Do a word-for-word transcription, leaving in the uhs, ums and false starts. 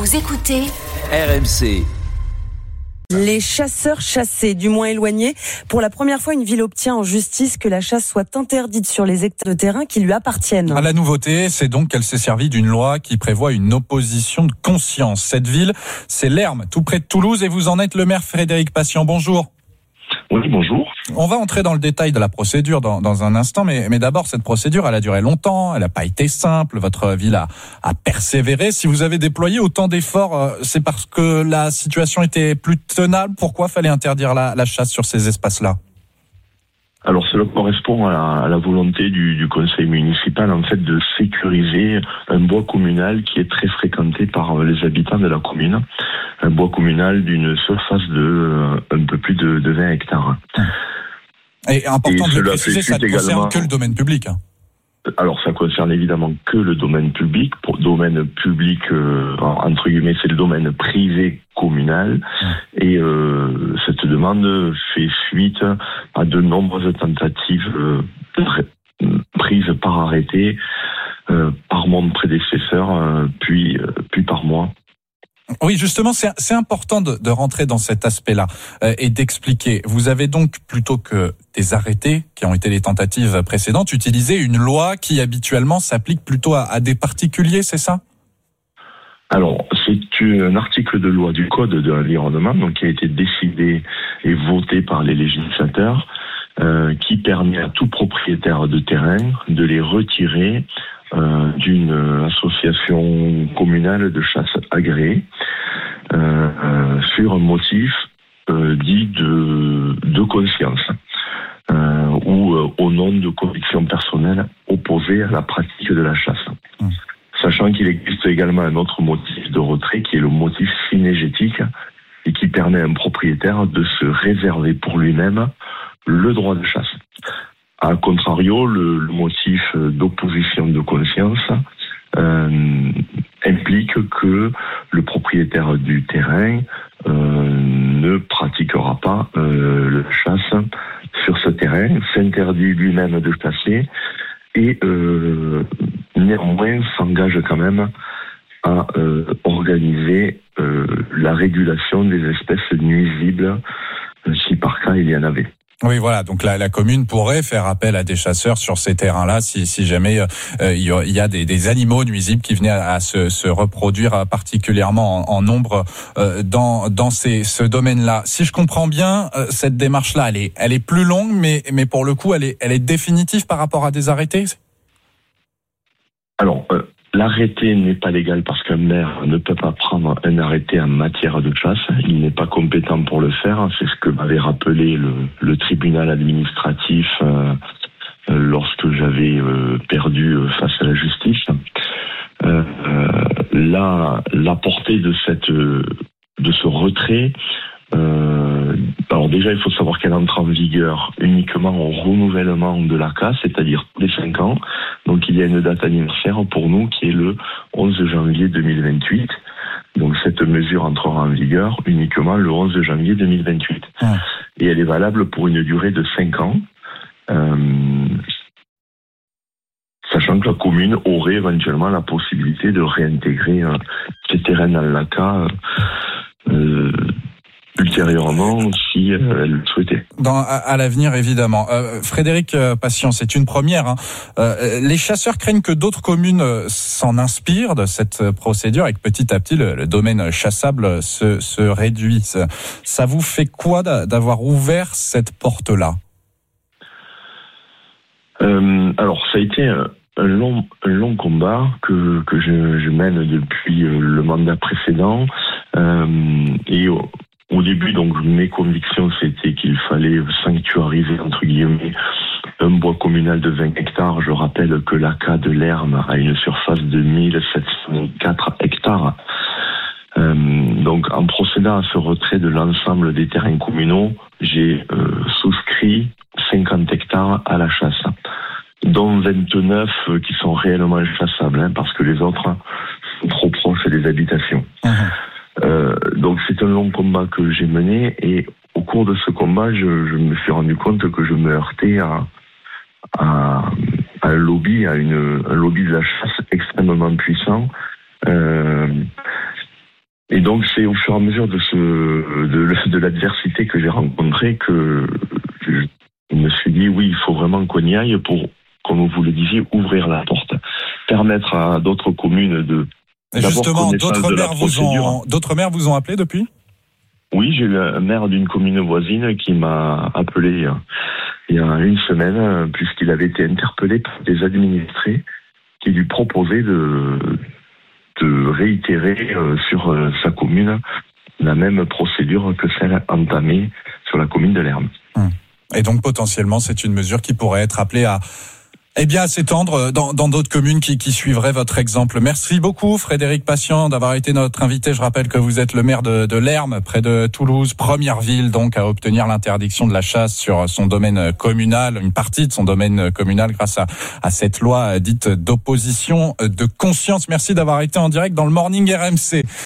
Vous écoutez R M C. Les chasseurs chassés, du moins éloignés. Pour la première fois, une ville obtient en justice que la chasse soit interdite sur les hectares de terrain qui lui appartiennent. La nouveauté, c'est donc qu'elle s'est servie d'une loi qui prévoit une opposition de conscience. Cette ville, c'est Lerme, tout près de Toulouse, et vous en êtes le maire Frédéric Patient. Bonjour. Oui, bonjour. On va entrer dans le détail de la procédure dans, dans un instant, mais, mais d'abord, cette procédure, elle a duré longtemps, elle n'a pas été simple, votre ville a, a persévéré. Si vous avez déployé autant d'efforts, c'est parce que la situation était plus tenable. Pourquoi fallait interdire la, la chasse sur ces espaces-là ? Alors cela correspond à la, à la volonté du, du conseil municipal en fait de sécuriser un bois communal qui est très fréquenté par les habitants de la commune, un bois communal d'une surface de euh, un peu plus de, de vingt hectares. Et important Et de le préciser, ça ne concerne également... que le domaine public. Hein. Alors ça concerne évidemment que le domaine public. Pour domaine public, euh, entre guillemets, c'est le domaine privé communal. Mmh. Et euh, cette demande fait suite à de nombreuses tentatives euh, prises par arrêté, euh, par mon prédécesseur, euh, puis, euh, puis par moi. Oui, justement, c'est, c'est important de, de rentrer dans cet aspect-là euh, et d'expliquer. Vous avez donc, plutôt que des arrêtés qui ont été les tentatives précédentes, utilisé une loi qui habituellement s'applique plutôt à, à des particuliers, c'est ça ? Alors, c'est un article de loi du Code de l'environnement donc, qui a été décidé et voté par les législateurs euh, qui permet à tout propriétaire de terrain de les retirer Euh, d'une association communale de chasse agréée euh, euh, sur un motif euh, dit de, de conscience euh, ou euh, au nom de convictions personnelles opposées à la pratique de la chasse. Mmh. Sachant qu'il existe également un autre motif de retrait qui est le motif synégétique et qui permet à un propriétaire de se réserver pour lui-même le droit de chasse. A contrario, le, le motif d'opposition de conscience euh, implique que le propriétaire du terrain euh, ne pratiquera pas euh, la chasse sur ce terrain, s'interdit lui-même de chasser et euh, néanmoins s'engage quand même à euh, organiser euh, la régulation des espèces nuisibles euh, si par cas il y en avait. Oui, voilà. Donc la, la commune pourrait faire appel à des chasseurs sur ces terrains-là si, si jamais euh, il y a des, des animaux nuisibles qui venaient à, à se, se reproduire particulièrement en, en nombre euh, dans, dans ces, ce domaine-là. Si je comprends bien, euh, cette démarche-là, elle est, elle est plus longue, mais, mais pour le coup, elle est, elle est définitive par rapport à des arrêtés. Alors. Euh... L'arrêté n'est pas légal parce qu'un maire ne peut pas prendre un arrêté en matière de chasse. Il n'est pas compétent pour le faire. C'est ce que m'avait rappelé le, le tribunal administratif euh, lorsque j'avais euh, perdu face à la justice. Euh, la, la portée de cette de ce retrait. Euh, alors déjà, il faut savoir qu'elle entre en vigueur uniquement au renouvellement de l'A C A, c'est-à-dire tous les cinq ans. Donc il y a une date anniversaire pour nous qui est le onze janvier deux mille vingt-huit. Donc cette mesure entrera en vigueur uniquement le onze janvier deux mille vingt-huit. Ah. Et elle est valable pour une durée de cinq ans. Euh, sachant que la commune aurait éventuellement la possibilité de réintégrer euh, ces terrains dans l'A C A euh, ultérieurement, si euh, elle le souhaitait. Dans, à, à l'avenir, évidemment. Euh, Frédéric euh, Patient, c'est une première. Hein. Euh, les chasseurs craignent que d'autres communes euh, s'en inspirent de cette procédure et que petit à petit, le, le domaine chassable se, se réduise. Ça vous fait quoi d'avoir ouvert cette porte-là ? euh, Alors, ça a été un, un, long, un long combat que, que je, je mène depuis euh, le mandat précédent. Euh, et au, Au début, donc, mes convictions, c'était qu'il fallait sanctuariser, entre guillemets, un bois communal de vingt hectares. Je rappelle que l'A C A de Lerme a une surface de mille sept cent quatre hectares. Euh, donc, en procédant à ce retrait de l'ensemble des terrains communaux, j'ai euh, souscrit cinquante hectares à la chasse, dont vingt-neuf qui sont réellement chassables, hein, parce que les autres sont trop proches des habitations. Mmh. Euh, donc c'est un long combat que j'ai mené et au cours de ce combat, je, je me suis rendu compte que je me heurtais à, à, à un lobby, à une, un lobby de la chasse extrêmement puissant, euh, Et donc c'est au fur et à mesure de ce de, de l'adversité que j'ai rencontrée que je, je me suis dit oui, il faut vraiment qu'on y aille pour, comme vous le disiez, ouvrir la porte, permettre à d'autres communes de Et justement, d'autres maires vous ont d'autres maires vous ont appelé depuis? Oui, j'ai eu un maire d'une commune voisine qui m'a appelé il y a une semaine puisqu'il avait été interpellé par des administrés qui lui proposaient de de réitérer euh, sur euh, sa commune la même procédure que celle entamée sur la commune de Lerme. Et donc potentiellement, c'est une mesure qui pourrait être appelée à eh bien, à s'étendre dans, dans d'autres communes qui, qui suivraient votre exemple. Merci beaucoup, Frédéric Patient, d'avoir été notre invité. Je rappelle que vous êtes le maire de, de Lerme, près de Toulouse, première ville donc à obtenir l'interdiction de la chasse sur son domaine communal, une partie de son domaine communal grâce à, à cette loi dite d'opposition de conscience. Merci d'avoir été en direct dans le Morning R M C.